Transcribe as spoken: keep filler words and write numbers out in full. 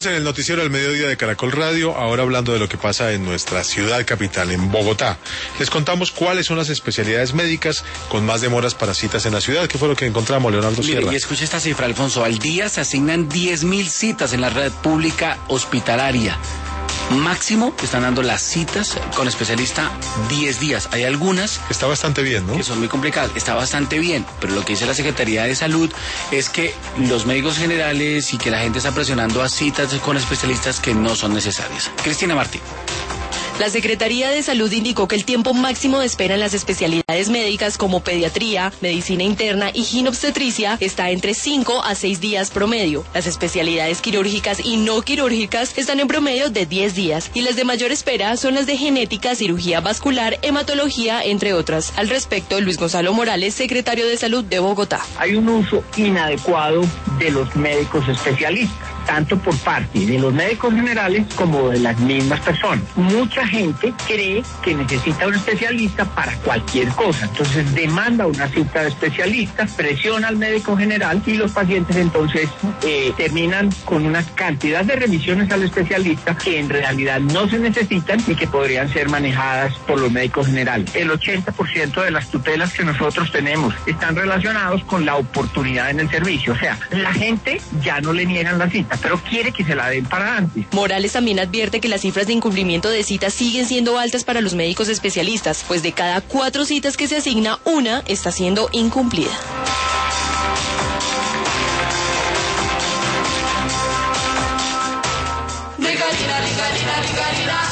En el noticiero del mediodía de Caracol Radio, ahora hablando de lo que pasa en nuestra ciudad capital, en Bogotá. Les contamos cuáles son las especialidades médicas con más demoras para citas en la ciudad. ¿Qué fue lo que encontramos, Leonardo Mire, Sierra? y escuche esta cifra, Alfonso. Al día se asignan diez mil citas en la red pública hospitalaria. Máximo están dando las citas con especialista diez días. Hay algunas... Está bastante bien, ¿no? Que son muy complicadas. Está bastante bien, pero lo que dice la Secretaría de Salud es que los médicos generales y que la gente está presionando a citas con especialistas que no son necesarias. Cristina Martín. La Secretaría de Salud indicó que el tiempo máximo de espera en las especialidades médicas como pediatría, medicina interna y ginobstetricia está entre cinco a seis días promedio. Las especialidades quirúrgicas y no quirúrgicas están en promedio de diez días y las de mayor espera son las de genética, cirugía vascular, hematología, entre otras. Al respecto, Luis Gonzalo Morales, secretario de Salud de Bogotá. Hay un uso inadecuado de los médicos especialistas, tanto por parte de los médicos generales como de las mismas personas. Mucha gente cree que necesita un especialista para cualquier cosa, entonces demanda una cita de especialista, presiona al médico general y los pacientes entonces eh, terminan con una cantidad de remisiones al especialista que en realidad no se necesitan y que podrían ser manejadas por los médicos generales. El ochenta por ciento de las tutelas que nosotros tenemos están relacionados con la oportunidad en el servicio, o sea, la gente ya no le niegan la cita, pero quiere que se la den para antes. Morales también advierte que las cifras de incumplimiento de citas siguen siendo altas para los médicos especialistas, pues de cada cuatro citas que se asigna, una está siendo incumplida. Rica, rica, rica, rica, rica, rica.